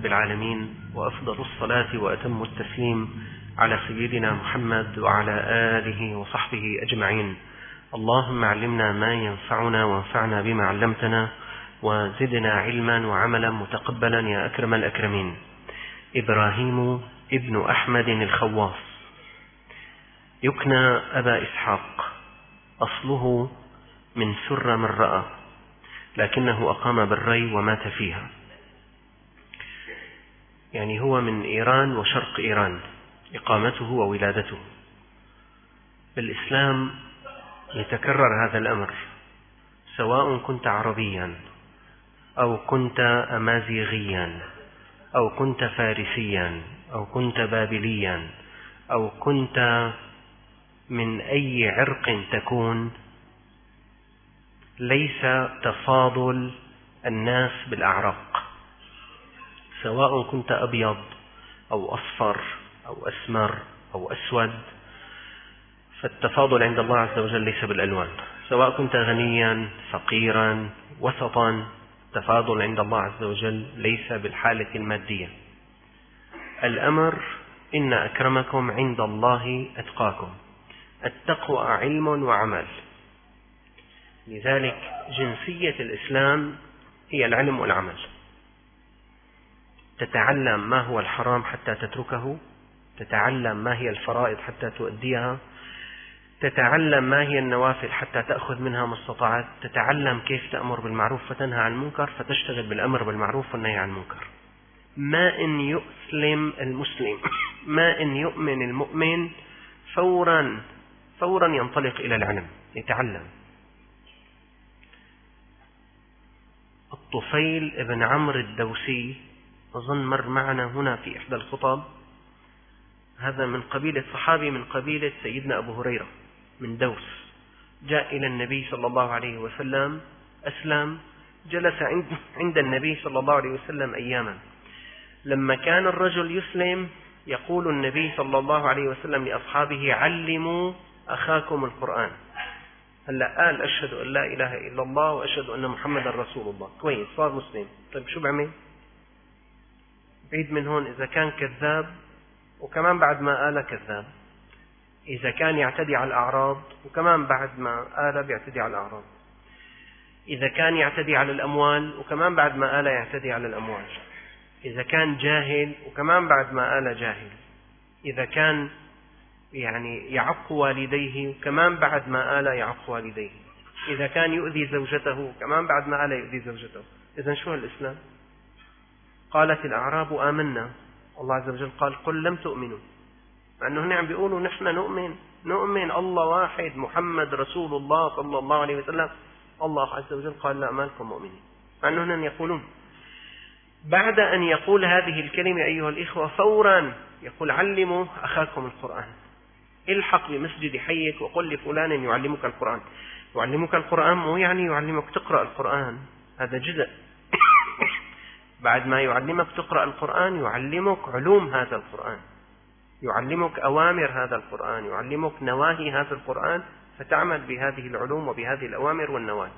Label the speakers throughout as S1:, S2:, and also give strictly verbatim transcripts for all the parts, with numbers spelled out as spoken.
S1: رب العالمين، وأفضل الصلاة وأتم التسليم على سيدنا محمد وعلى آله وصحبه أجمعين. اللهم علمنا ما ينفعنا وانفعنا بما علمتنا، وزدنا علما وعملا متقبلا يا أكرم الأكرمين. إبراهيم ابن أحمد الخواص يكنى أبا إسحاق، أصله من سر من رأى، لكنه أقام بالري ومات فيها، يعني هو من إيران وشرق إيران إقامته وولادته. بالإسلام يتكرر هذا الأمر، سواء كنت عربيا أو كنت أمازيغيا أو كنت فارسيا أو كنت بابليا أو كنت من أي عرق تكون، ليس تفاضل الناس بالأعراق، سواء كنت أبيض أو أصفر أو أسمر أو أسود، فالتفاضل عند الله عز وجل ليس بالألوان. سواء كنت غنيا فقيرا وسطا، التفاضل عند الله عز وجل ليس بالحالة المادية. الأمر إن أكرمكم عند الله أتقاكم، التقوى علم وعمل. لذلك جنسية الإسلام هي العلم والعمل. تتعلم ما هو الحرام حتى تتركه، تتعلم ما هي الفرائض حتى تؤديها، تتعلم ما هي النوافل حتى تأخذ منها ما استطعت، تتعلم كيف تأمر بالمعروف فتنهى عن المنكر، فتشتغل بالأمر بالمعروف والنهي عن المنكر. ما إن يسلم المسلم، ما إن يؤمن المؤمن، فورا فورا ينطلق إلى العلم يتعلم. الطفيل ابن عمرو الدوسي أظن مر معنا هنا في إحدى الخطب، هذا من قبيلة صحابي من قبيلة سيدنا أبو هريرة من دوس، جاء إلى النبي صلى الله عليه وسلم، أسلم، جلس عند النبي صلى الله عليه وسلم أياما. لما كان الرجل يسلم يقول النبي صلى الله عليه وسلم لأصحابه: علموا أخاكم القرآن. هلا قال أشهد أن لا إله إلا الله وأشهد أن محمد رسول الله، كويس، صار مسلم. طيب شو بعمل؟ بعيد من هون إذا كان كذاب، وكمان بعد ما قال كذاب، إذا كان يعتدي على الأعراض، وكمان بعد ما قال بيعتدي على الأعراض، إذا كان يعتدي على الأموال، وكمان بعد ما قال يعتدي على الأموال، إذا كان جاهل، وكمان بعد ما قال جاهل، إذا كان يعني يعق والديه، وكمان بعد ما قال يعق والديه، إذا كان يؤذي زوجته، وكمان بعد ما قال يؤذي زوجته. إذن شو الإسلام؟ قالت الأعراب آمنا، الله عز وجل قال: قل لم تؤمنوا، مع أنه هنا عم بيقولوا نحن نؤمن نؤمن الله واحد محمد رسول الله صلى الله عليه وسلم. الله عز وجل قال: لا، ما لكم مؤمنين، مع أنه هنا يقولون. بعد أن يقول هذه الكلمة أيها الإخوة، فورا يقول: علموا أخاكم القرآن، الحق بمسجد حيك وقل لفلان يعلمك القرآن. يعلمك القرآن مو يعني يعلمك تقرأ القرآن، هذا جزء. بعد ما يعلمك تقرأ القرآن يعلمك علوم هذا القرآن، يعلمك أوامر هذا القرآن، يعلمك نواهي هذا القرآن، فتعمل بهذه العلوم وبهذه الأوامر والنواهي.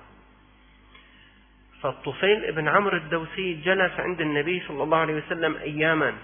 S1: فالطفيل ابن عمرو الدوسي جلس عند النبي صلى الله عليه وسلم أياما،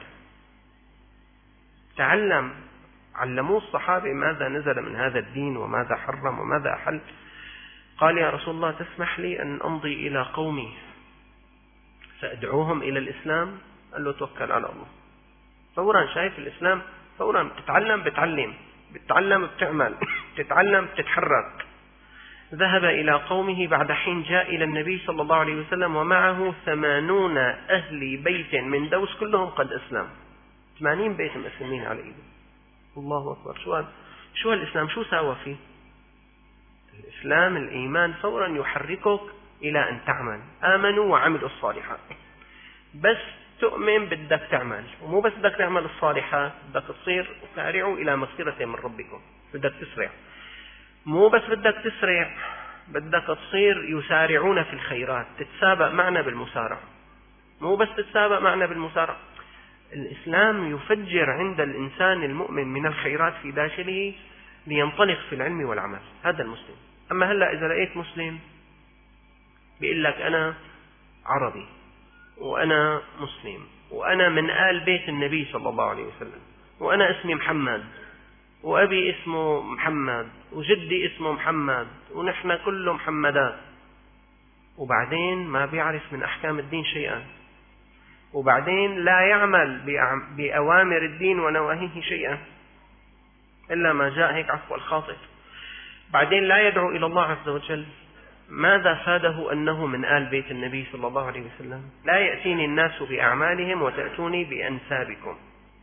S1: تعلم، علموه الصحابة ماذا نزل من هذا الدين وماذا حرم وماذا أحل. قال: يا رسول الله، تسمح لي أن أمضي إلى قومي فأدعوهم إلى الإسلام؟ قال له: توكل على الله. فورا شايف الإسلام، فورا بتتعلم بتعلم بتتعلم بتعمل بتتعلم بتتحرك. ذهب إلى قومه، بعد حين جاء إلى النبي صلى الله عليه وسلم ومعه ثمانون أهل بيت من دوس كلهم قد أسلم، ثمانين بيت مسلمين على إيده. الله أكبر. شو هذا؟ شو الإسلام؟ شو ساوى فيه الإسلام؟ الإيمان فورا يحركك إلى أن تعمل. آمنوا وعملوا الصالحات. بس تؤمن بدك تعمل، ومو بس بدك تعمل الصالحات، بدك تصير سارعوا إلى مغفرة من ربكم، بدك تسرع. مو بس بدك تسرع، بدك تصير يسارعون في الخيرات، تتسابق معنا بالمسارعة. مو بس تتسابق معنا بالمسارعة، الإسلام يفجر عند الإنسان المؤمن من الخيرات في داخله لينطلق في العلم والعمل. هذا المسلم. أما هلأ إذا لقيت مسلم بيقول لك أنا عربي وأنا مسلم وأنا من آل بيت النبي صلى الله عليه وسلم، وأنا اسمي محمد، وأبي اسمه محمد، وجدي اسمه محمد، ونحن كله محمدات، وبعدين ما بيعرف من أحكام الدين شيئا، وبعدين لا يعمل بأوامر الدين ونواهيه شيئا إلا ما جاء هيك عفو الخاطئ، بعدين لا يدعو إلى الله عز وجل، ماذا فاده أنه من آل بيت النبي صلى الله عليه وسلم؟ لا يأتيني الناس بأعمالهم وتأتوني بأنسابكم.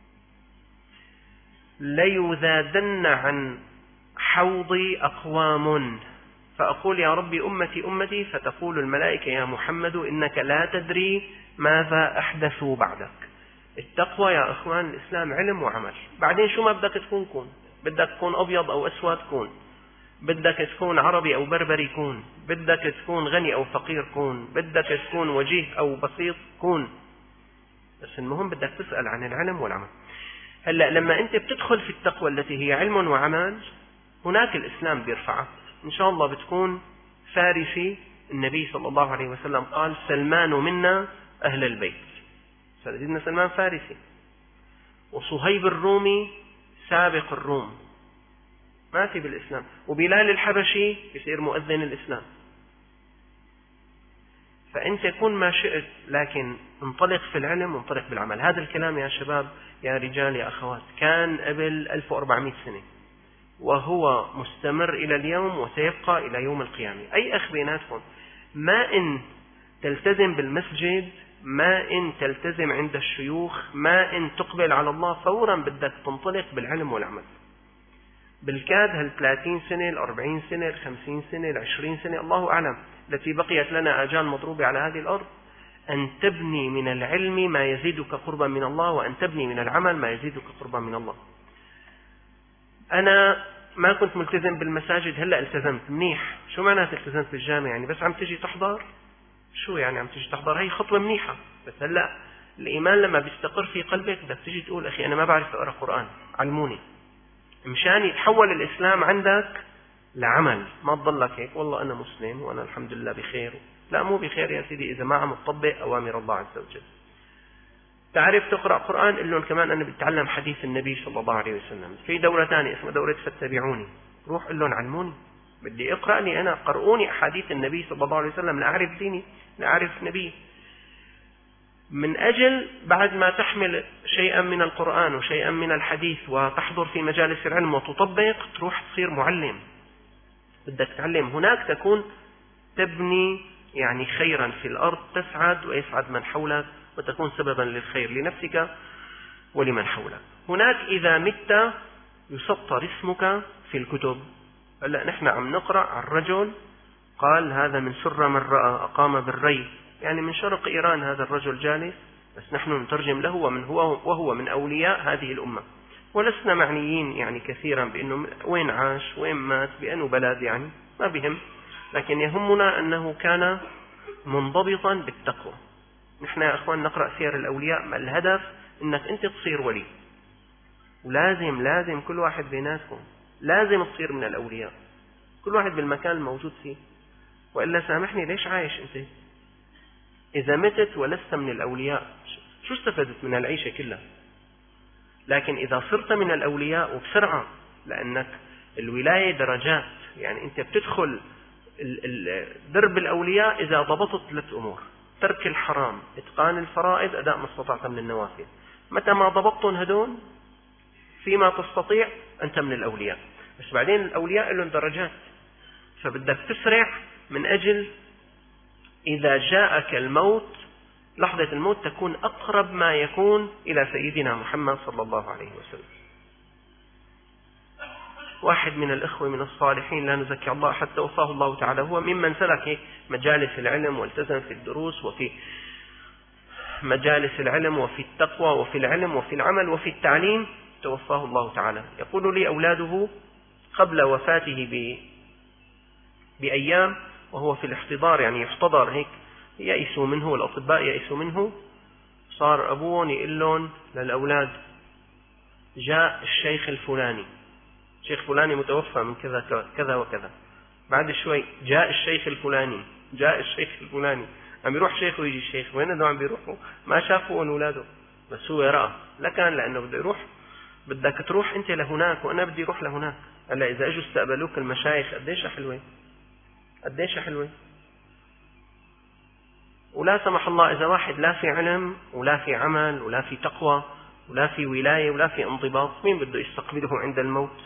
S1: ليذادن عن حوضي أقوام فأقول يا ربي أمتي أمتي، فتقول الملائكة يا محمد إنك لا تدري ماذا أحدثوا بعدك. التقوى يا أخوان الإسلام علم وعمل. بعدين شو ما بدك تكون كون، بدك تكون أبيض أو أسود كون، بدك تكون عربي أو بربري كون، بدك تكون غني أو فقير كون، بدك تكون وجيه أو بسيط كون، بس المهم بدك تسأل عن العلم والعمل. هلأ لما أنت بتدخل في التقوى التي هي علم وعمل، هناك الإسلام بيرفعك إن شاء الله، بتكون فارسي. النبي صلى الله عليه وسلم قال سلمان منا أهل البيت، سيدنا سلمان فارسي، وصهيب الرومي سابق الروم ماتي بالإسلام، وبلال الحبشي يصير مؤذن الإسلام. فأنت كن ما شئت، لكن انطلق في العلم وانطلق بالعمل. هذا الكلام يا شباب يا رجال يا أخوات كان قبل ألف وأربعمائة سنة، وهو مستمر إلى اليوم وسيبقى إلى يوم القيامة. أي أخ بيناتكم ما إن تلتزم بالمسجد، ما إن تلتزم عند الشيوخ، ما إن تقبل على الله فورا بدك تنطلق بالعلم والعمل. بالكاد هالثلاثين سنة الأربعين سنة الخمسين سنة العشرين سنة الله أعلم التي بقيت لنا آجال مضروبة على هذه الأرض، أن تبني من العلم ما يزيدك قربا من الله، وأن تبني من العمل ما يزيدك قربا من الله. أنا ما كنت ملتزم بالمساجد، هلأ التزمت منيح. شو معناته التزمت بالجامع؟ يعني بس عم تجي تحضر؟ شو يعني عم تجي تحضر؟ هي خطوة منيحة، بس هلأ الإيمان لما بيستقر في قلبك بدك تجي تقول أخي أنا ما بعرف أقرأ قرآن، علموني، مشان يتحول الإسلام عندك لعمل. ما تضلك هيك والله أنا مسلم وأنا الحمد لله بخير. لا، مو بخير يا سيدي إذا ما عم تطبق أوامر الله عز وجل. تعرف تقرأ قرآن؟ قل لهم كمان أنا بتعلم حديث النبي صلى الله عليه وسلم في دورة ثانية اسمها دورة فاتبعوني. روح قل لهم علموني، بدي أقرأ لي أنا، قرؤوني أحاديث النبي صلى الله عليه وسلم لأعرف ديني لأعرف نبي. من أجل بعد ما تحمل شيئا من القرآن وشيئا من الحديث وتحضر في مجالس العلم وتطبق، تروح تصير معلم، بدك تعلم. هناك تكون تبني يعني خيرا في الأرض، تسعد ويسعد من حولك، وتكون سببا للخير لنفسك ولمن حولك. هناك إذا مت يسطر اسمك في الكتب. هلا نحن عم نقرأ عن رجل قال هذا من سر من رأى أقام بالري، يعني من شرق إيران هذا الرجل جالس، بس نحن نترجم له ومن هو وهو من أولياء هذه الأمة، ولسنا معنيين يعني كثيرا بأنه وين عاش وين مات بأنه بلد، يعني ما بهم، لكن يهمنا أنه كان منضبطا بالتقوى. نحن يا أخوان نقرأ سير الأولياء، ما الهدف؟ أنك أنت تصير ولي، ولازم لازم كل واحد بيناتكم لازم تصير من الأولياء، كل واحد بالمكان الموجود فيه، وإلا سامحني ليش عايش أنت؟ إذا متت ولست من الأولياء شو استفدت من العيشة كلها؟ لكن إذا صرت من الأولياء وبسرعة، لأنك الولاية درجات، يعني أنت بتدخل درب الأولياء إذا ضبطت ثلاث أمور: ترك الحرام، إتقان الفرائض، أداء ما استطعت من النوافل. متى ما ضبطتم هدول فيما تستطيع أنت من الأولياء. بس بعدين الأولياء لهم درجات، فبدك تسرع من أجل إذا جاءك الموت لحظة الموت تكون أقرب ما يكون إلى سيدنا محمد صلى الله عليه وسلم. واحد من الإخوة من الصالحين لا نزكي الله حتى وفاه الله تعالى، هو ممن سلك مجالس العلم والتزم في الدروس وفي مجالس العلم وفي التقوى وفي العلم وفي العمل وفي التعليم، توفاه الله تعالى. يقول لي أولاده قبل وفاته ب... بأيام وهو في الاحتضار، يعني يحتضر هيك، يأسوا منه والأطباء يأسوا منه، صار أبوهم يقول لهم للأولاد جاء الشيخ الفلاني، الشيخ فلاني متوفى من كذا كذا وكذا، بعد شوي جاء الشيخ الفلاني، جاء الشيخ الفلاني، عم يروح شيخ ويجي الشيخ، وين هذول عم بيروحوا؟ ما شافوا أولاده. بس هو رأى لا كان لأنه بده يروح، بدك تروح أنت لهناك وأنا بدي أروح لهناك. هلا إذا أجوا استقبلوك المشايخ قديش حلوة، قديش حلوة. ولا سمح الله إذا واحد لا في علم ولا في عمل ولا في تقوى ولا في ولاية ولا في انضباط، مين بده يستقبله عند الموت؟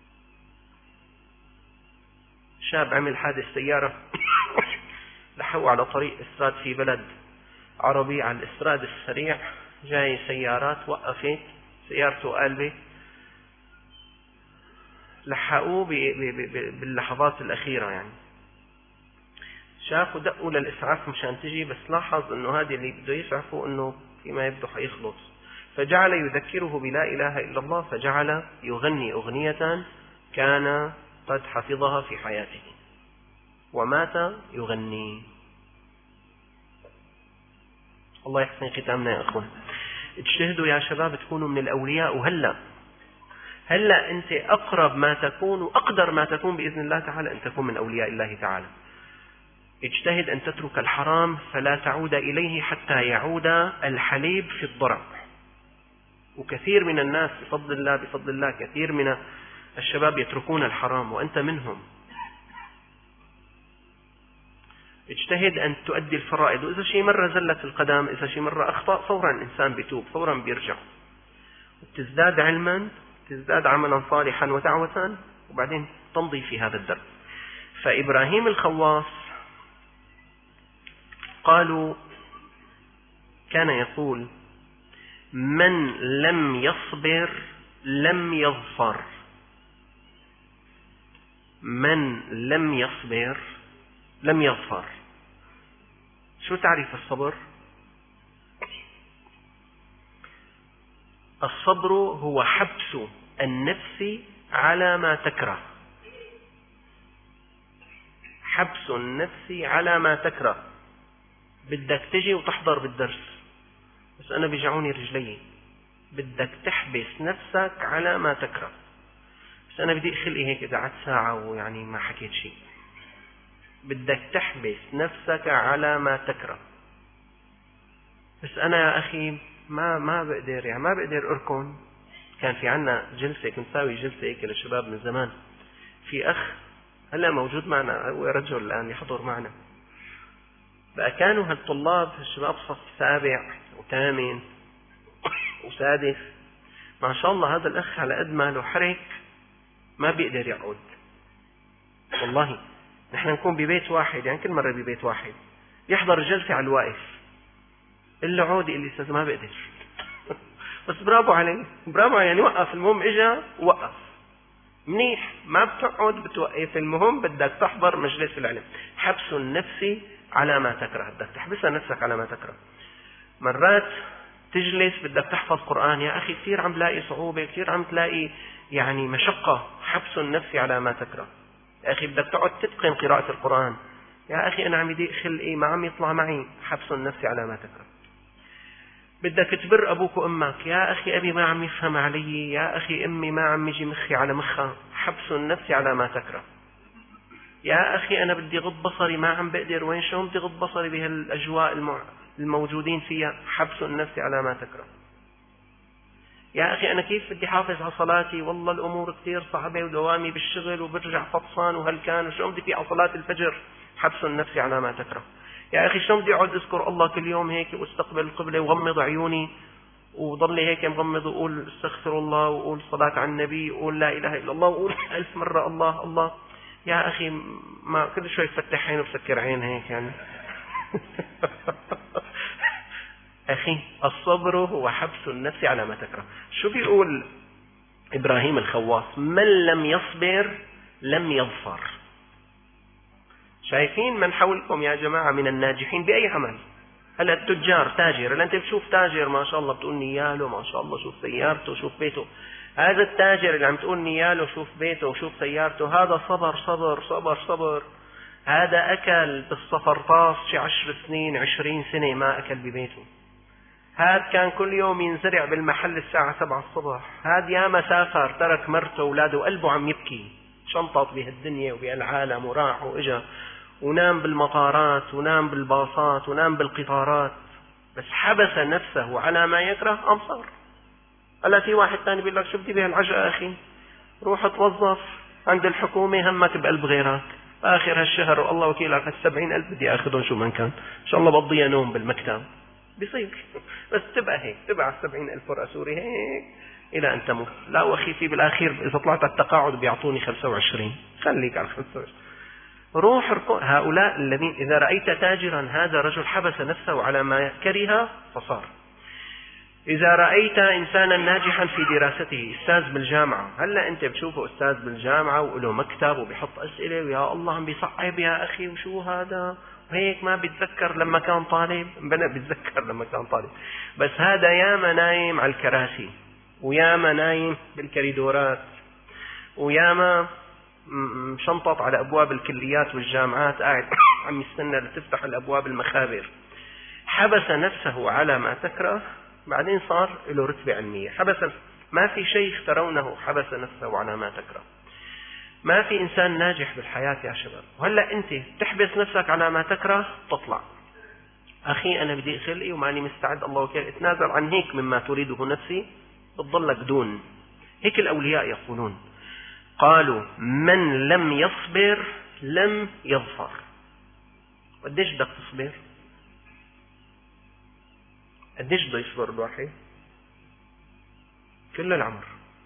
S1: شاب عمل حادث سيارة لحقوا على طريق إسراد في بلد عربي، على الإسراد السريع جاي سيارات وقفت، سيارته قلبة، لحقوه باللحظات الأخيرة يعني، شافوا دقوا للإسعاف مشان تجي، بس لاحظ إنه هذه اللي بده يسعفوا إنه فيما يبدو حيخلص، فجعل يذكره بلا إله إلا الله، فجعل يغني أغنية كان قد حفظها في حياته ومات يغني. الله يحسن ختامنا يا أخوان. اجتهدوا يا شباب تكونوا من الأولياء، وهلأ هلأ أنت أقرب ما تكون وأقدر ما تكون بإذن الله تعالى أن تكون من أولياء الله تعالى. اجتهد أن تترك الحرام فلا تعود إليه حتى يعود الحليب في الضرع. وكثير من الناس بفضل الله بفضل الله كثير من الشباب يتركون الحرام وأنت منهم. اجتهد أن تؤدي الفرائض، وإذا شيء مرة زلت القدم، إذا شيء مرة أخطأ، فورا الإنسان بيتوب، فورا بيرجع، تزداد علما، تزداد عملا صالحا ودعوة، وبعدين تمضي في هذا الدرب. فإبراهيم الخواص قالوا كان يقول: من لم يصبر لم يظفر. من لم يصبر لم يظفر. شو تعريف الصبر؟ الصبر هو حبس النفس على ما تكره. حبس النفس على ما تكره. بدك تجي وتحضر بالدرس بس أنا بيجعوني رجلي، بدك تحبس نفسك على ما تكره. بس أنا بدي خلقي هيك قعدت ساعة ويعني ما حكيت شيء. بدك تحبس نفسك على ما تكره. بس أنا يا أخي ما ما بقدر يعني ما بقدر أركن. كان في عنا جلسة، كنت ساوي جلسة هيك للشباب من زمان، في أخ هلا موجود معنا، هو رجل الآن يحضر معنا. بقى كانوا هالطلاب الشباب صف سابع وثامن وسادس، ما شاء الله هذا الأخ على قد ما له حرك ما بيقدر يقعد. والله نحن نكون ببيت واحد، يعني كل مرة ببيت واحد، يحضر الجلسة على الواقف، إلا عودي اللي استاذ ما بقدر. بس برافو عليه، برافو يعني وقف، المهم إجا وقف منيح، ما بتقعد بتوقف، المهم بدك تحضر مجلس العلم. حبس النفس على ما تكره، بدك تحبسها نفسك على ما تكره. مرات تجلس بدك تحفظ قرآن، يا أخي كثير عم تلاقي صعوبة، كثير عم تلاقي يعني مشقة. حبس النفس على ما تكره. يا أخي بدك تقعد تتقن قراءة القرآن، يا أخي أنا عم يضيق خلقي ما عم يطلع معي. حبس النفس على ما تكره. بدك تبر أبوك وأمك، يا أخي أبي ما عم يفهم علي، يا أخي أمي ما عم يجي مخي على مخها. حبس النفس على ما تكره. يا أخي أنا بدي غض بصري ما عم بقدر، وين شلون بدي غض بصري بهالأجواء الموجودين فيها. حبس النفس على ما تكره. يا أخي أنا كيف بدي حافظ على صلاتي، والله الأمور كثير صعبة ودوامي بالشغل وبرجع فطسان وهلكان، وشلون بدي في على صلاة الفجر. حبس النفس على ما تكره. يا أخي شلون بدي أقعد أذكر الله كل يوم هيك واستقبل القبلة وغمض عيوني وضلي هيك مغمض وأقول استغفر الله وأقول صلاة على النبي وأقول لا إله إلا الله وأقول ألف مرة الله الله. يا أخي ما كل شوي فتح عين وسكر عين هيك يعني. أخي الصبر هو حبس النفس على ما تكره. شو بيقول إبراهيم الخواص؟ من لم يصبر لم يظفر. شايفين من حولكم يا جماعة من الناجحين بأي عمل؟ هلا التجار، تاجر، هلا أنت بتشوف تاجر ما شاء الله بتقول نياله ما شاء الله، شوف سيارته شوف بيته. هذا التاجر اللي عم تقول نياله شوف بيته وشوف سيارته، هذا صبر صبر صبر صبر. هذا أكل بالصفر طاس شي عشر سنين عشرين سنة ما أكل ببيته. هذا كان كل يوم ينزرع بالمحل الساعة سبعة الصبح. هذا ياما سافر ترك مرته وأولاده وقلبه عم يبكي، شنطط بهالدنيا وبهالعالم وراح وإجا ونام بالمطارات ونام بالباصات ونام بالقطارات. بس حبس نفسه على ما يكره أم صار. هلا في واحد ثاني بيقول لك شو بدي بها العجقة أخي، روح توظف عند الحكومة همك بقلب غيرك، آخر هالشهر والله وكيلك السبعين ألف بدي أخذهم شو من كان، إن شاء الله بقضيها نوم بالمكتب. بيصير بس تبقى هيك، تبقى على السبعين ألف ورقة سوري هيك إلى أن تموت. لا وأخي في بالآخير إذا طلعت على التقاعد بيعطوني خمسة وعشرين، خليك على خمسة وعشرين. روح اركض. هؤلاء الذين إذا رأيت تاجرا هذا رجل حبس نفسه على ما كره فصار. إذا رأيت إنسانا ناجحا في دراسته، أستاذ بالجامعة، هلا أنت بتشوفه أستاذ بالجامعة وله مكتب وبيحط أسئلة ويا الله عم بيصعب يا أخي وشو هذا وهيك، ما بيتذكر لما كان طالب، بنا بيتذكر لما كان طالب، بس هذا ياما نايم على الكراسي وياما نايم بالكريدورات وياما مشنطط على أبواب الكليات والجامعات قاعد عم يستنى لتفتح الأبواب المخابر. حبس نفسه على ما تكره، بعدين صار له رتبة علمية. حبس، ما في شيخ ترونه حبس نفسه على ما تكره. ما في إنسان ناجح بالحياة يا شباب. وهلأ أنت تحبس نفسك على ما تكره تطلع، أخي أنا بدي خلقي وماني مستعد، الله وكيل اتنازل عن هيك مما تريده نفسي بتضلك دون. هيك الأولياء يقولون، قالوا من لم يصبر لم يظفر. قديش بدك تصبر؟ قديش بده يصبر الواحد؟ كل العمر،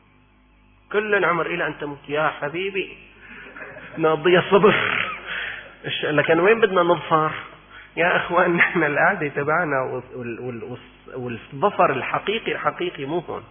S1: كل العمر إلى أن تموت يا حبيبي. نقضي صبر. لكن وين بدنا نظفر يا أخوان؟ نحن القعدة تبعنا والظفر الحقيقي الحقيقي مو هون.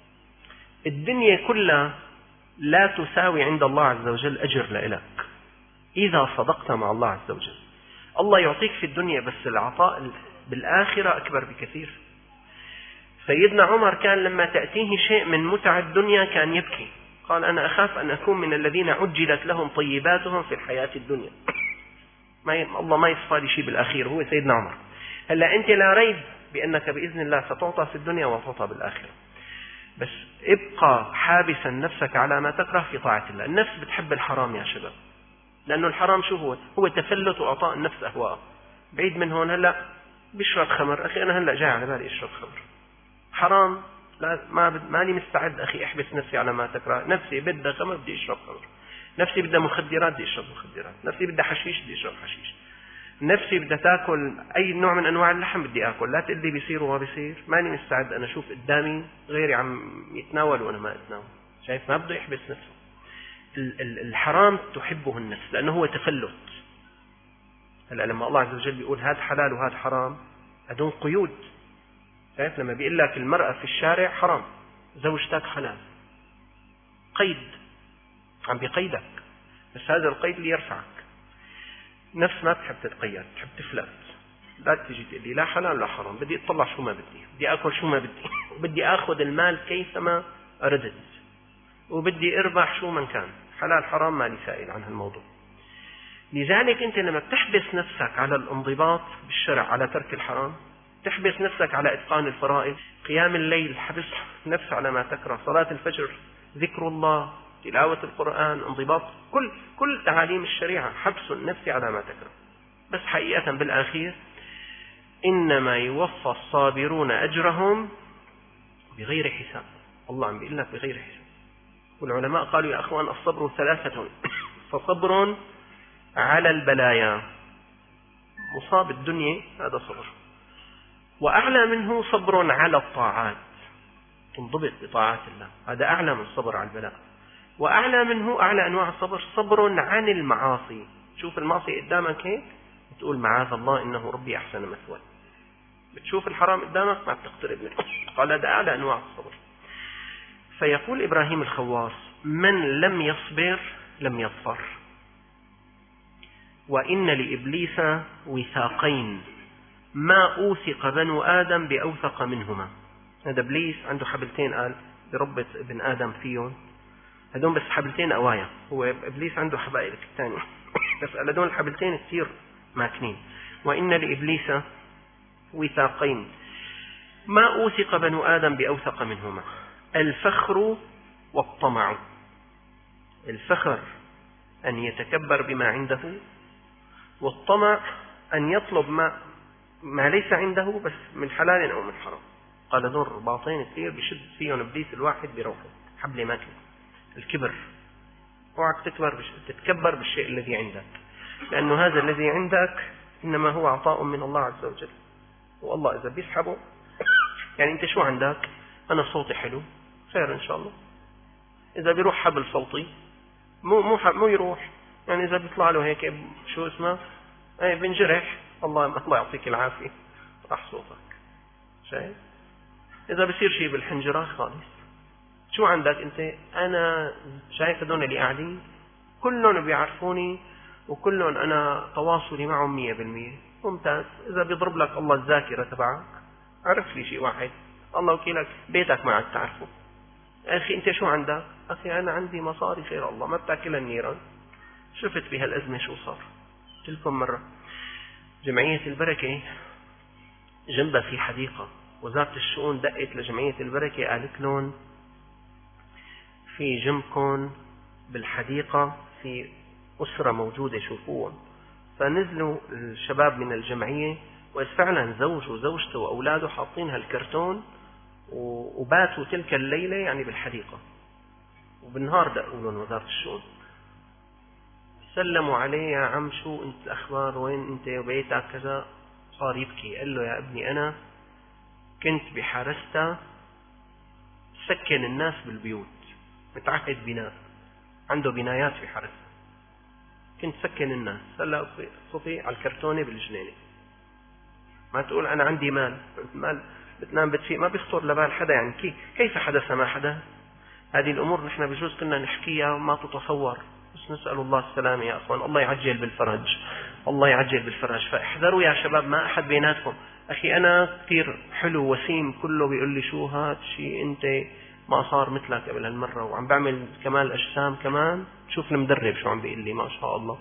S1: الدنيا كلها لا تساوي عند الله عز وجل أجر لإلك إذا صدقت مع الله عز وجل. الله يعطيك في الدنيا بس العطاء بالآخرة أكبر بكثير. سيدنا عمر كان لما تأتيه شيء من متع الدنيا كان يبكي، قال أنا أخاف أن أكون من الذين عجلت لهم طيباتهم في الحياة الدنيا، ما ي... الله ما يصفى لي شيء بالأخير. هو سيدنا عمر. هلا أنت لا ريب بأنك بإذن الله ستعطى في الدنيا وتعطى بالآخرة، بس ابقى حابسا نفسك على ما تكره في طاعة الله. النفس بتحب الحرام يا شباب، لأنه الحرام شو هو؟ هو تفلت وأعطاء النفس أهواء. بعيد من هون. هلا بيشرب خمر، أخي أنا هلا جاي على بالي أشرب خمر، حرام، لا ما بد... ماني مستعد أخي أحبس نفسي على ما تكره. نفسي بدها خمر بدي أشرب خمر، نفسي بدها مخدرات بدي أشرب مخدرات، نفسي بدها حشيش بدي أشرب حشيش، نفسي بدها تاكل أي نوع من أنواع اللحم بدي أكل. لا تقول لي بيصير وما بيصير، ماني مستعد أنا أشوف قدامي غيري عم يتناول وأنا ما أتناول. شايف؟ ما بده يحبس نفسه. الحرام تحبه النفس لأنه هو تفلت. هلا لما الله عز وجل بيقول هذا حلال وهذا حرام، هدول قيود. شايف؟ لما بيقول لك المرأة في الشارع حرام، زوجتك حلال، قيد عم بيقيدك، بس هذا القيد اللي يرفعك. نفس ما بتحب تتقيد، بتحب تفلت. لا تجي تقول لي لا حلال لا حرام، بدي اطلع شو ما بدي، بدي اكل شو ما بدي، وبدي اخذ المال كيفما اردت، وبدي اربح شو من كان. حلال حرام مالي سائل عن هالموضوع. لذلك انت لما بتحبس نفسك على الانضباط بالشرع، على ترك الحرام، تحبس نفسك على اتقان الفرائض، قيام الليل، حبس نفس على ما تكره، صلاة الفجر، ذكر الله، تلاوة القرآن، انضباط كل كل تعاليم الشريعة، حبس النفس على ما تكره. بس حقيقة بالأخير إنما يوفى الصابرون أجرهم بغير حساب. الله عم بيقول لك بغير حساب. والعلماء قالوا يا أخوان الصبر ثلاثة، فصبر على البلايا، مصاب الدنيا هذا صبر، وأعلى منه صبر على الطاعات، تنضبط بطاعات الله، هذا أعلى من صبر على البلاء. وأعلى منه أعلى أنواع الصبر صبر عن المعاصي. شوف المعصية قدامك هيك بتقول معاذ الله إنه ربي أحسن مثواي. بتشوف الحرام قدامك ما بتقترب منه، قال هذا أعلى أنواع الصبر. فيقول إبراهيم الخواص من لم يصبر لم يظفر. وإن لإبليس وثاقين ما أوثق بنو آدم بأوثق منهما. هذا إبليس عنده حبلتين، قال بربط ابن آدم فيهم، هذون بس حبلتين أوايا. هو إبليس عنده حبائل ثانية بس هذون الحبلتين كثير ماكنين. وإن لإبليس وثاقين ما أوثق بنو آدم بأوثق منهما، الفخر والطمع. الفخر أن يتكبر بما عنده، والطمع أن يطلب ما ما ليس عنده بس من حلال أو من حرام. قال دول رباطين كثير بشد فيهم إبليس الواحد بروحه حبل ماكل. الكبر، اوعك تكبر تتكبر بالشيء الذي عندك، لأنه هذا الذي عندك إنما هو عطاء من الله عز وجل، والله إذا بيسحبه يعني أنت شو عندك؟ أنا صوتي حلو، خير إن شاء الله. إذا بيروح حبل صوتي مو مو مو يروح، يعني إذا بيطلع له هيك شو اسمه أي بنجرح، الله الله يعطيك العافية راح صوتك. شايف؟ إذا بصير شيء بالحنجرة خالص، شو عندك أنت؟ أنا شايف هذول اللي قاعدين كلهم بيعرفوني وكلهم أنا تواصلي معهم مية بالمية. ممتاز. إذا بيضرب لك الله الذاكرة تبعك، عرف لي شيء واحد، الله وكيلك بيتك ما عاد تعرفه. أخي أنت شو عندك؟ أخي أنا عندي مصاري خير الله ما بتاكلها النيران. شفت بهالأزمة شو صار؟ قلت لكم مرة جمعية البركة جنبها في حديقة، وزارة الشؤون دقت لجمعية البركة قالت لهم في جنبكم بالحديقة في أسرة موجودة شوفوهم. فنزلوا الشباب من الجمعية وفعلا زوجه وزوجته وأولاده حاطين هالكرتون وباتوا تلك الليلة يعني بالحديقة، وبالنهار دقوا لهم وزارة الشؤون. سلموا عليه يا عم شو انت الأخبار، وين انت وبيتك كذا. صار يبكي، قال له يا ابني أنا كنت بحارستا سكن الناس بالبيوت، متعهد بناء عنده بنايات في حارستا، كنت سكن الناس. هلا صفي على الكرتونة بالجنينة. ما تقول أنا عندي مال، مال بتنام بتفيق ما بيخطر لبال حدا. يعني كي كيف حدث ما حدث؟ هذه الأمور نحن بجوز كنا نحكيها ما تتصور، بس نسأل الله السلامة يا أخوان. الله يعجل بالفرج، الله يعجل بالفرج. فاحذروا يا شباب، ما أحد بيناتكم. أخي أنا كثير حلو وسيم كله بيقول لي شو هاد شيء أنت ما صار مثلك قبل هالمرة، وعم بعمل كمال أجسام كمان. شوف المدرب شو عم بيقول لي ما شاء الله.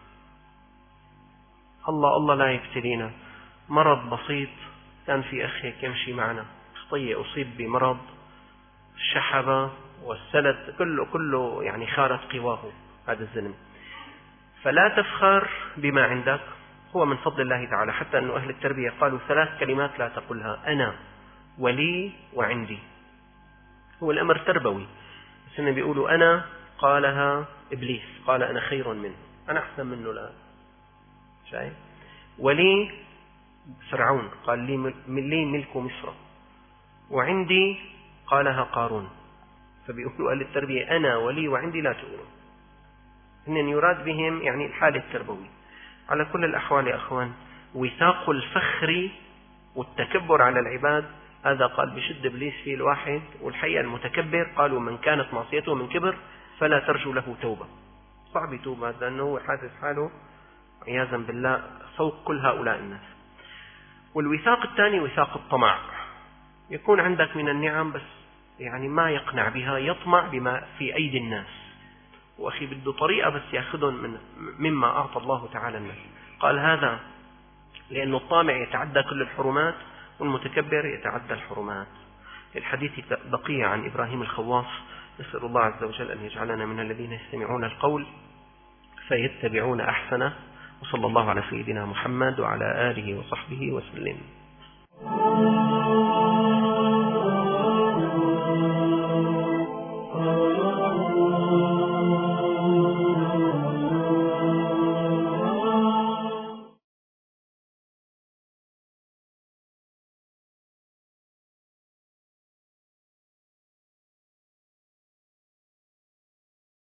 S1: الله الله لا يبتلينا. مرض بسيط، كان في أخ هيك يمشي معنا خطية أصيب بمرض الشحبة والسلت، كله كله يعني خارت قواه هذا الزلم. فلا تفخر بما عندك، هو من فضل الله تعالى. حتى أن أهل التربية قالوا ثلاث كلمات لا تقولها: أنا ولي وعندي. هو الأمر تربوي، بس إنه بيقولوا أنا، قالها إبليس، قال أنا خير منه، أنا أحسن منه. لا شايف؟ ولي فرعون قال لي لي ملك مصر، وعندي قالها قارون. فبيقولوا أهل التربية أنا ولي وعندي لا تقولوا. إن يراد بهم يعني الحال التربوي. على كل الأحوال يا أخوان، وثاق الفخر والتكبر على العباد هذا قال بشد إبليس فيه الواحد. والحقيقة المتكبر قالوا من كانت معصيته من كبر فلا ترجو له توبة. صعب يتوب هذا، لأنه هو حاسس حاله عياذا بالله فوق كل هؤلاء الناس. والوثاق الثاني وثاق الطمع، يكون عندك من النعم بس يعني ما يقنع بها، يطمع بما في أيدي الناس. وأخي بده طريقة بس يأخذهم من مما أعطى الله تعالى الناس. قال هذا لأن الطامع يتعدى كل الحرمات والمتكبر يتعدى الحرمات. الحديث بقية عن إبراهيم الخواص. نسأل الله عز وجل أن يجعلنا من الذين يستمعون القول فيتبعون أحسنه. وصلى الله على سيدنا محمد وعلى آله وصحبه وسلم.